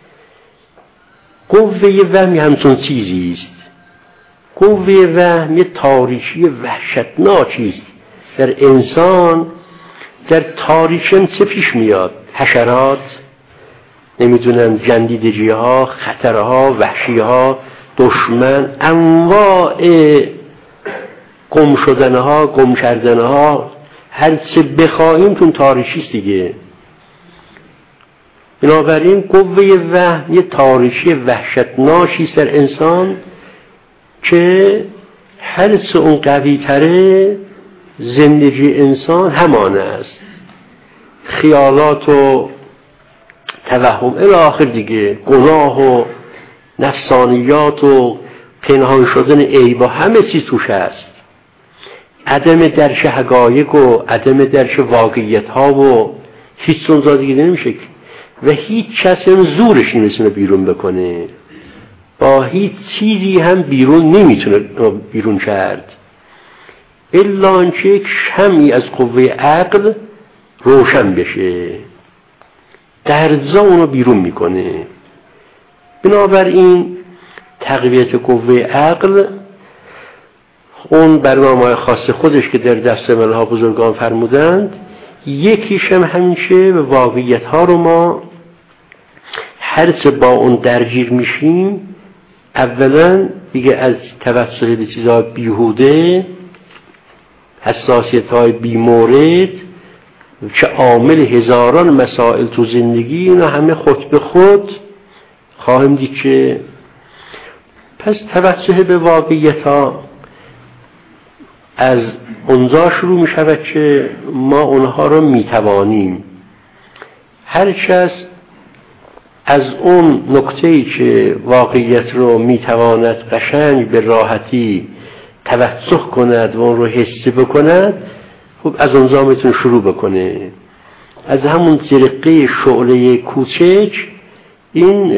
[SPEAKER 1] قوه وهم همچون چیزی است. قوه وهم یه تاریکی وحشتناکی است در انسان. در تاریکی چه پیش میاد؟ حشرات، نمیدونم جندیدگی ها، خطرها، وحشی ها، دشمن، انواع گم شدن ها، گم کردن ها، هر چه بخواهیم تون تاریکی است دیگه. بنابراین قوه وهم یه تاریکی وحشتناکی است در انسان که هر چه اون قوی تره زندگی انسان همان است. خیالات و توهم الی آخر دیگه، گناه و نفسانیات و پنهان شدن عیب و همه چیز توش هست. عدم درک حقایق و عدم درک واقعیت ها و هیچ اونجا دیگه نمیشه و هیچ کسی هم زورش نمیتونه بیرون بکنه، با هیچ چیزی هم بیرون نمیتونه بیرون کرد الا آنچه یک شمعی از قوه عقل روشن بشه، درجا اونو بیرون میکنه. بنابراین تقویت قوه عقل اون برنامه خاص خودش که در دست ملها بزرگان فرمودند، یکیش هم همیشه به واقعیت ها رو ما هرچه با اون درگیر میشیم اولا دیگه از توسل به چیزها بیهوده، حساسیت های بیمورد که عامل هزاران مسائل تو زندگی، اینا همه خود به خود خواهیم دید که پس توسل به واقعیت ها از اونجا شروع می شود که ما اونها رو می توانیم. هر کس از اون نکته‌ای که واقعیت رو می تواند قشنگ به راحتی توسل کند و اون رو حس بکند، خب از اونجا میتونه شروع بکنه. از همون جرقه شعله کوچک این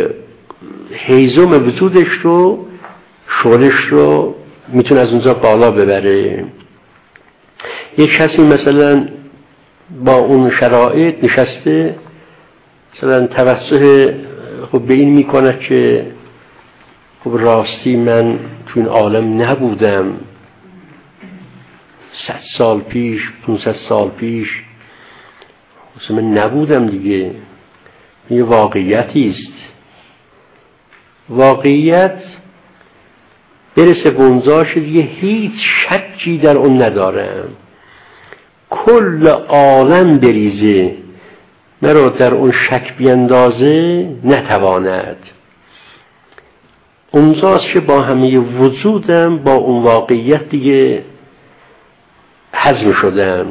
[SPEAKER 1] هیزم وجودش رو، شعلش رو میتونه از اونجا بالا ببره. یک کسی مثلا با اون شرایط نشسته، مثلا توسل خب به این میکنه که خب راستی من تو این عالم نبودم، 100 سال پیش، 500 سال پیش مثلا من نبودم دیگه. یه واقعیتی است. واقعیت برسه به اونجا دیگه هیچ شکی در اون ندارم. کل عالم بریزه مرا در اون شک بیندازه نتواند. اونجاست که با همه وجودم با اون واقعیت دیگه هضم شدم.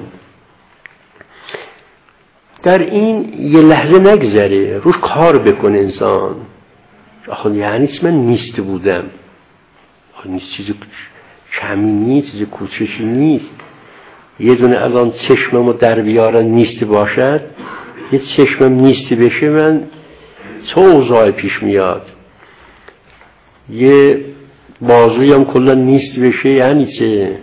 [SPEAKER 1] در این یه لحظه نگذره، روش کار بکنه انسان. آخه یعنی من نیست بودم، نیست چیز کمی نیست، چیز کوچشی نیست. یه دونه الان چشممو در بیارن نیست باشد، یه چشمم نیست بشه من چه اوضاعی پیش میاد. یه بازویم کلا نیست بشه یعنی چه؟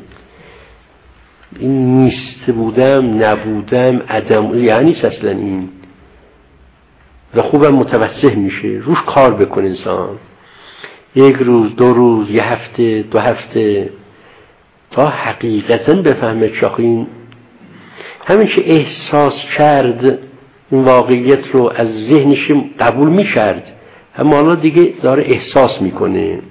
[SPEAKER 1] این نیست بودم، نبودم، عدم یعنی چه اصلا این؟ و خوبم متوجه میشه، روش کار بکن انسان. یک روز، 2 روز، 1 هفته، 2 هفته، تا حقیقتا بفهمه چاخین همین که احساس کرد این واقعیت رو از ذهنش قبول میکرد، اما حالا دیگه داره احساس میکنه.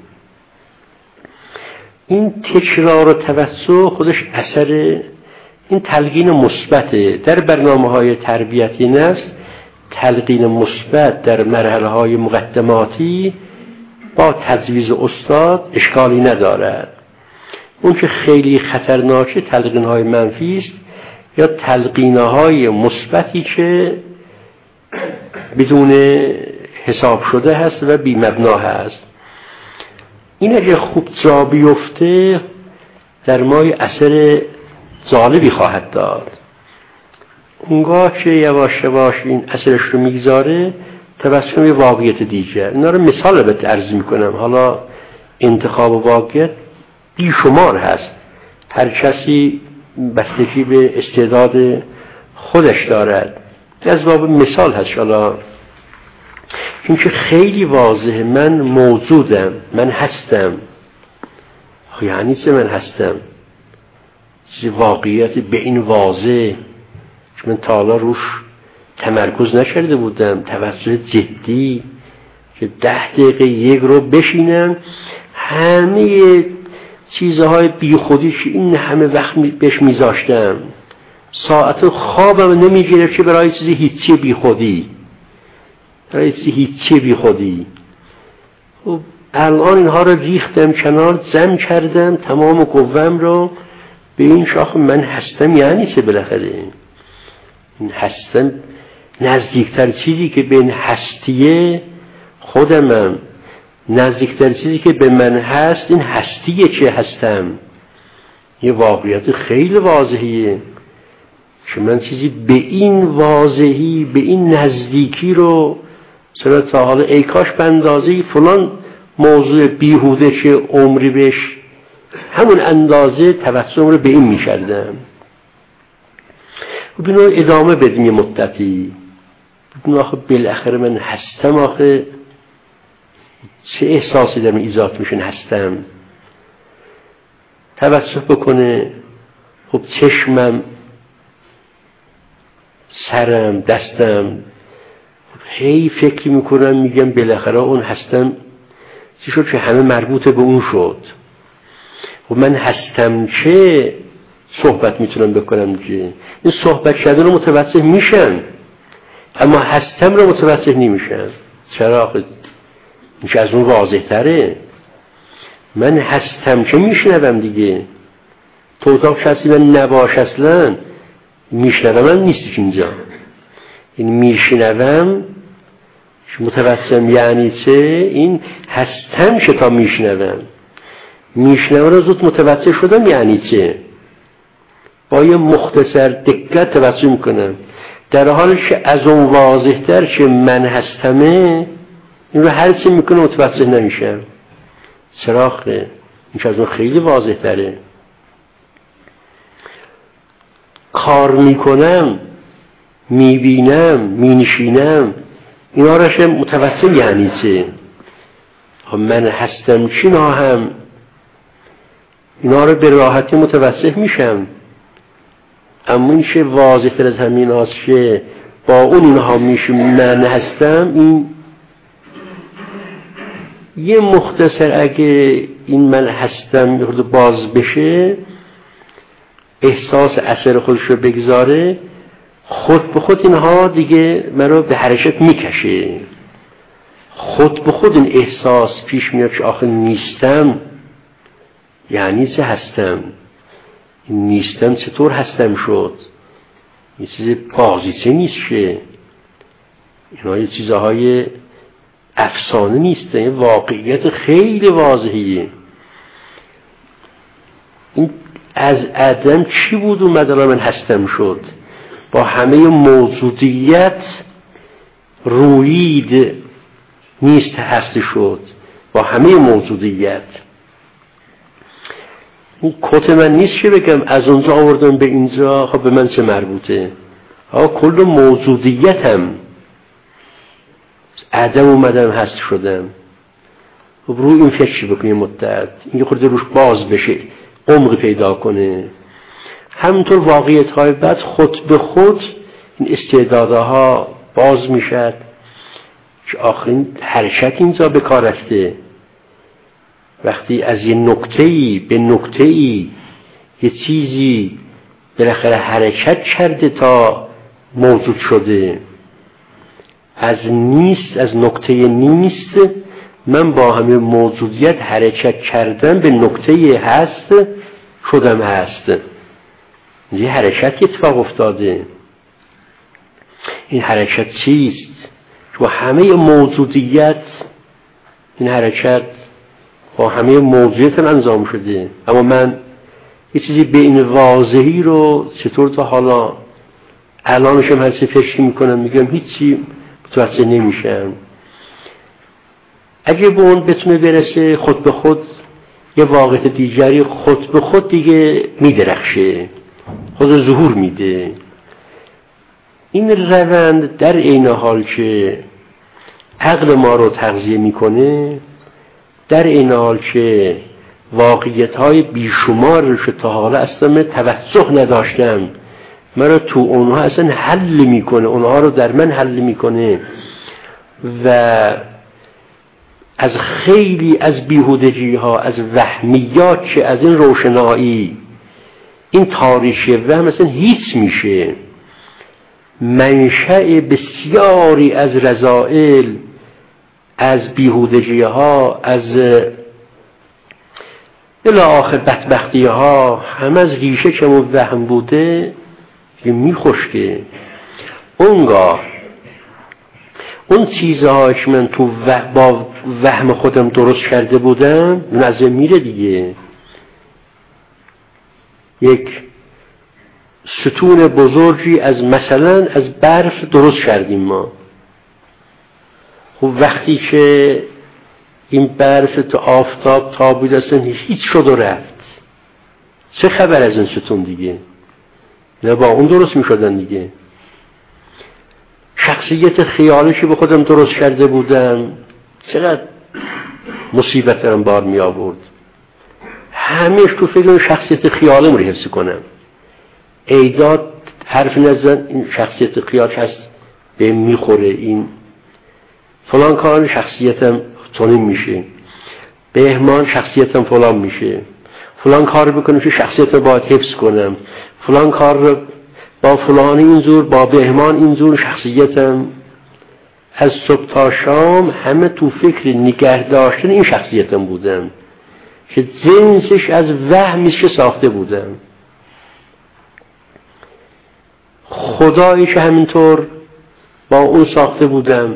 [SPEAKER 1] این تکرار و توسع خودش اثر این تلقین مثبته. در برنامه‌های تربیتی نفس تلقین مثبت در مرحله‌های مقدماتی با تجویز استاد اشکالی ندارد. اون که خیلی خطرناکه تلقین‌های منفی است یا تلقین‌های مثبتی که بدون حساب شده هست و بی مبنا هست. این اگه خوب جا بیفته در مای اثر جالبی خواهد داد. اونگاه که یواش یواش این اثرش رو میگذاره توسط به واقعیت دیگر. اینا رو مثال بهت عرض میکنم. حالا انتخاب واقعیت بیشمار هست، هر کسی بستگی به استعداد خودش دارد. از باب مثال هست. حالا این که خیلی واضحه من موجودم، من هستم. یعنی چه من هستم؟ چیز واقعیت به این واضح که من تا حالا روش تمرکز نکرده بودم، توجه جدی که 10 دقیقه یک رو بشینم همه چیزهای بی خودی که این همه وقت بهش میذاشتم، ساعت خوابم نمیگیره که برای چیزی هیچی بی خودی، برای چیزی هیچی بی خودی. خب الان اینها رو ریختم کنار، جمع کردم تمام قوام رو به این شاخ من هستم. یعنی چه بالاخره این هستم نزدیکتر چیزی که به این هستیه خودمم، نزدیکتر چیزی که به من هست این هستیه که هستم. یه واقعیت خیلی واضحیه که من چیزی به این واضحی، به این نزدیکی رو چرا تا حالا ای کاش به اندازه فلان موضوع بیهوده که عمری بهش همون اندازه توسم رو به این می‌کردم. و بینو ادامه بدیم یه مدتی. بینو آخه بالاخره من هستم، آخه چه احساسی در من ایجاد میشه هستم. توسط بکنه. خب چشمم، سرم، دستم، هی فکر میکنم میگم بالاخره اون هستم چی شد که همه مربوط به اون شد. خب من هستم چه صحبت میتونم بکنم که این صحبت کردن رو متوجه میشن، اما هستم رو متوجه نمیشن. چرا؟ آخه این که از اون واضح تره. من هستم چه میشنوم دیگه. تو اتاق کسی من نباش اصلا میشنوم من نیستی که اینجا. این میشنوم متوجهم یعنی چه؟ این هستم که تا میشنوم. میشنوم رو زود متوجه شدم یعنی چه؟ با یه مختصر دقت توجه میکنم، در حالی که از اون واضح تر که من هستمه این رو هر چی میکنه متوجه نمیشم. چراخه این که از اون خیلی واضح تره. کار میکنم، میبینم، مینشینم، اینا راشه متوجه یعنی چه؟ من هستم چی نا هم اینا رو به راحتی متوجه میشم. اما این که واضح تر از همین هاست که با اون اینها میشه من هستم. این یه مختصر اگه این من هستم یه خود باز بشه احساس اثر خودش رو بگذاره، خود به خود اینها دیگه من رو به حرکت میکشه. خود به خود این احساس پیش میاد که آخه نیستم یعنی چه هستم، این نیستم چطور هستم شد، یه چیز بازیچه نیست که اینا یه چیزهای افسانه نیست، یه واقعیت خیلی واضحیه. این از عدم چی بود اومد الان من هستم شد، با همه موجودیت رویید نیست هست شد، با همه موجودیت. این کت من نیست که بگم از اونجا آوردم به اینجا خب به من چه مربوطه، کل موجودیتم عدم اومدم هست شدم. خب روی این فکر بکنیم مدت این خورده روش باز بشه، عمق پیدا کنه. همینطور واقعیت های بعد خود به خود این استعدادها باز میشد که آخرین حرکت اینجا به کار رفته. وقتی از یه نکته‌ای به نکته‌ای یه چیزی بالاخره حرکت کرده تا موجود شده، از نیست، از نکته نیست من با همه موجودیت حرکت کردم به نکته هست شدم هست. یه حرکت اتفاق افتاده. این حرکت چیست؟ با همه موجودیت این حرکت با همه موجودیت انجام شده، اما من یه چیزی به این واضحی رو چطور تا حالا الانشم هستی فکر میکنم میگم هیچی متوجه نمیشم. اگه به اون بتونه برسه خود به خود یه واقعیت دیگری خود به خود دیگه میدرخشه، خود ظهور میده. این روند در این حال که عقل ما رو تغذیه میکنه، در این حال که واقعیت‌های بیشمار رو تا حالا اصلا توجه نداشتم من رو تو اونها اصلا حل میکنه، اونها رو در من حل میکنه و از خیلی از بیهودگی ها، از وهمیات که از این روشنایی این تاریخی وهم مثلا هیچ میشه. منشأ بسیاری از رذائل، از بیهودگی ها، از الی آخر بدبختی ها، همه از ریشه که وهم بوده که میخشکه. اونگاه اون چیزها که من تو با وهم خودم درست کرده بودم نظر میره دیگه. یک ستون بزرگی از مثلا از برف درست کردیم ما. خب وقتی که این برف تو آفتاب تابید اصلا هیچ شد و رفت، چه خبر از این ستون دیگه؟ نه با اون درست می شدن دیگه. شخصیت خیالیشی به خودم درست کرده بودم، چقدر مصیبت دارم بار می آورد. همیشه تو فکر شخصیت خیالم رو حفظ کنم. ایداد حرف نزن این شخصیت خیال هست به میخوره، این فلان کار شخصیتم چنین میشه، بهمان شخصیتم فلان میشه، فلان کار بکنم که شخصیتم باید حفظ کنم، فلان کار رو با فلان اینجور، با بهمان اینجور، شخصیتم از صبح تا شام همه تو فکر نگه داشتن این شخصیتم بودم که جنسش از وهمیش ساخته بودم. خدایی که همینطور با اون ساخته بودم،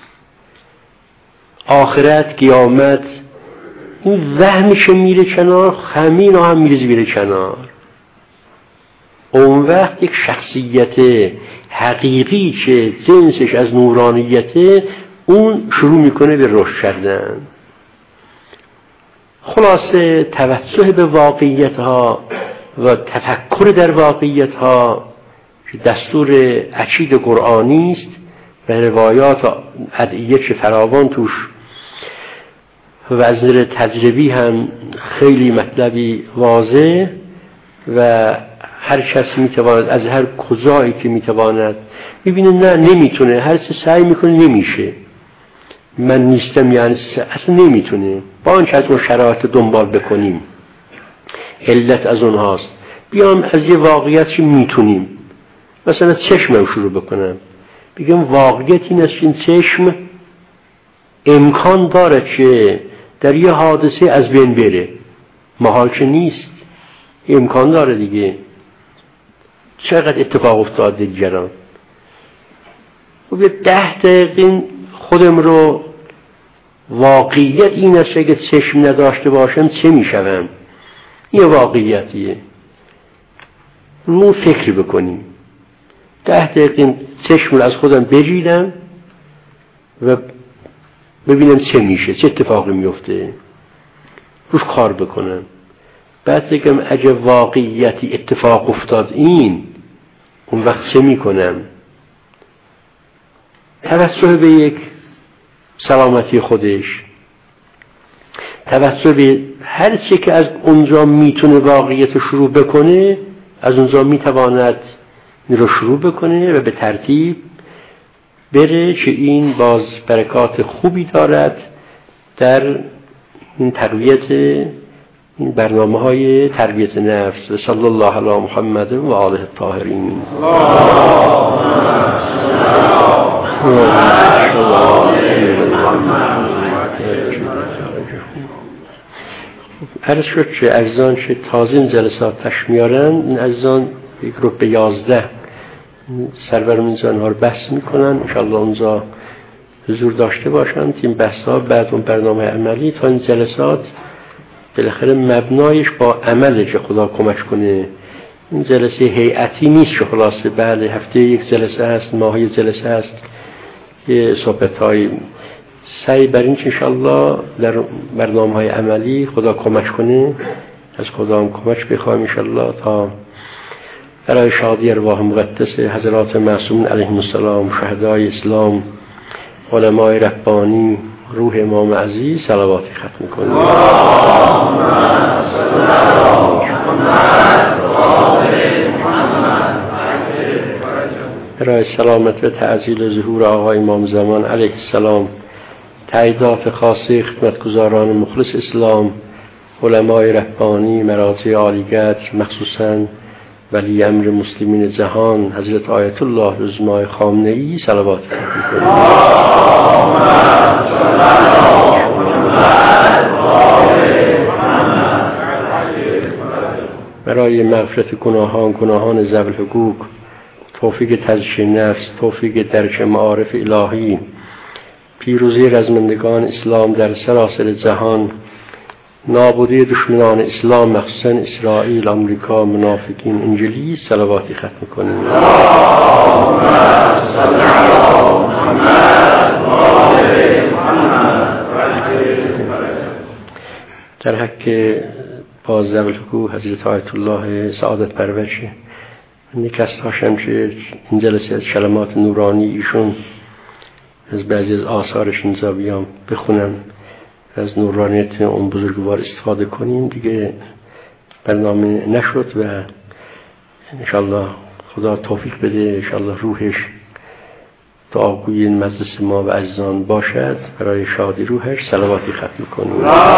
[SPEAKER 1] آخرت، قیامت، این وهمیش میره کنار، همین هم میره کنار. اون وقت یک شخصیت حقیقی که جنسش از نورانیته اون شروع میکنه به رشد کردن. خلاصه توجه به واقعیت ها و تفکر در واقعیت ها که دستور اکید قرآنی است و روایات ادعیه که فراوان توش و از نظر تجربی هم خیلی مطلبی واضح و هر کس میتواند از هر کجایی که میتواند ببینه نه نمیتونه، هر چه سعی میکنه نمیشه. من نیستم یعنی اصلا نمیتونه. با آنچه از اون شرایط دنبال بکنیم علت از اونهاست. بیام از یه واقعیت میتونیم، مثلا چشمم شروع بکنم بگم واقعیت این است این چشم امکان داره که در یه حادثه از بین بره، محال که نیست، امکان داره دیگه. چقدر اتفاق افتاده دیگران. و به 10 دقیقه خودم رو واقعیت این است که چشم نداشته باشم چه میشوم، این واقعیتیه. رو فکر بکنیم، 10 دقیقه چشم رو از خودم بگیرم و ببینم چه میشه، چه اتفاقی میفته، روش کار بکنم. بعد بگم اگه واقعیتی اتفاق افتاد این، اون وقت چه میکنم؟ توسط به یک سلامتی خودش، توسط به هر چی که از اونجا میتونه واقعیت شروع بکنه، از اونجا میتواند این رو شروع بکنه و به ترتیب بره که این باز برکات خوبی دارد در این تقویت این برنامه های تربیت نفس. و صلی الله علی محمد و آله الطاهرین. عرض شد که عزیزان که تازه این جلسات تشمیارن، این عزیزان یک رو به 11 سرور اونجا انها رو بحث میکنن، انشاءالله اونجا حضور داشته باشن. این بحث ها بعد اون برنامه عملی تا این جلسات بالاخره مبنایش با عمله که خدا کمک کنه. این جلسه هیئتی نیست که خلاصه بله هفته یک جلسه هست، ماهی جلسه هست، یه صحبت های سعی بر این که انشاءالله در برنامه های عملی خدا کمک کنه، از خدا هم کمک بخواهیم انشاءالله تا برای شادی ارواح مقدس حضرات معصومین علیهم السلام، شهدای اسلام، علمای ربانی، روح امام عزیز صلواتی ختم کنیم. برای سلامت و تعزیل ظهور آقا امام زمان علیه السلام، تاییدات خاصه خدمتگزاران مخلص اسلام، علمای ربانی، مراجع عالیقدر، مخصوصاً ولی امر مسلمین جهان حضرت آیت الله رضوای خامنه‌ای صلوات می‌کنیم. برای مغفرت گناهان ذوی الحقوق، توفیق تزکیه نفس، توفیق درک معارف الهی، پیروزی رزمندگان اسلام در سراسر جهان، نابودی دشمنان اسلام مخصوصا اسرائیل، آمریکا، منافقین، انجیلی صلواتی ختم کنیم. در حق باز ذوی الحقوق حضرت آیت الله سعادت پرورش نیکست هاشم که این جلسه از کلمات نورانی ایشون از بعضی از آثارش اینجا بیام بخونم، از نورانیت اون بزرگوار استفاده کنیم. دیگه برنامه نشد و انشالله خدا توفیق بده، انشالله روحش دعاگوی این مجلس ما و عزیزان باشد. برای شادی روحش صلواتی ختم کنیم.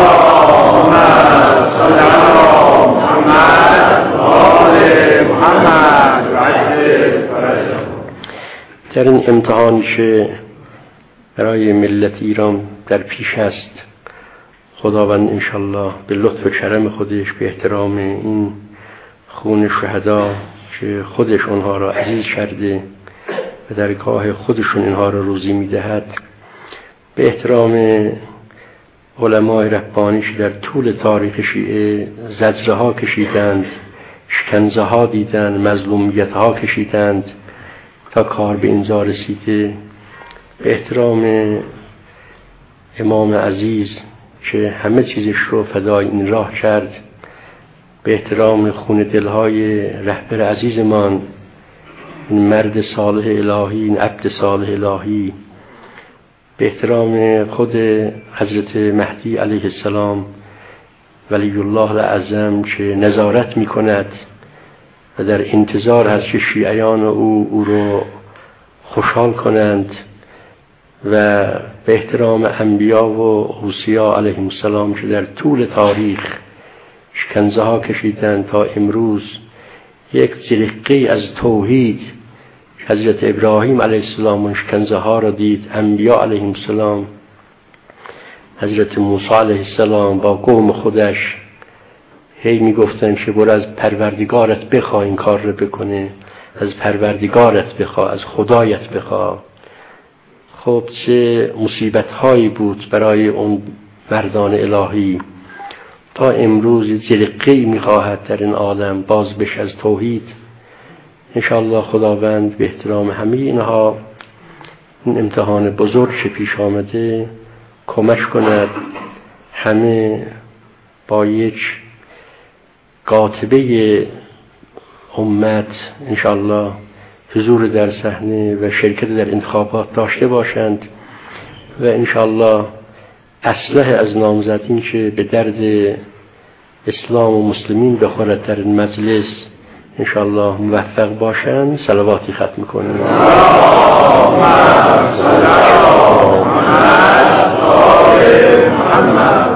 [SPEAKER 1] در این امتحانی که برای ملت ایران در پیش است، خداوند انشالله به لطف و کرم خودش، به احترام این خون شهدا که خودش اونها را عزیز کرده و در گاه خودشون اینها را روزی میدهد، به احترام علمای ربانی که در طول تاریخ شیعه زجره ها کشیدند، شکنجه ها دیدند، مظلومیت ها کشیدند تا کار به اینجا رسیده، به احترام امام عزیز که همه چیزش رو فدای این راه کرد، به احترام خون دلهای رهبر عزیزمان، این مرد صالح الهی، این عبد صالح الهی، به احترام خود حضرت مهدی علیه السلام ولی الله الاعظم که نظارت می کند و در انتظار هست که شیعیان او رو خوشحال کنند، و به احترام انبیا و اوصیا علیهم السلام که در طول تاریخ شکنجه ها کشیدند تا امروز یک جرقه از توحید، حضرت ابراهیم علیه السلام اون شکنزه ها را دید، انبیا علیهم السلام، حضرت موسی علیه السلام با قوم خودش هی میگفتن که برو از پروردگارت بخوا این کار رو بکنه، از پروردگارت بخوا، از خدایت بخوا. خب چه مصیبت هایی بود برای اون مردان الهی. تا امروز جرقه‌ای میخواهد در این عالم باز بش از توحید. انشاءالله خداوند به احترام همه اینها، این امتحان بزرگ که پیش آمده، کمک کند همه با یک قاطبه امت انشاءالله حضور در صحنه و شرکت در انتخابات داشته باشند و انشاءالله اصلح از نامزدین که به درد اسلام و مسلمین بخورد در این مجلس انشاءالله موفق باشند. صلواتی ختم کنیم. اللهم صل علی محمد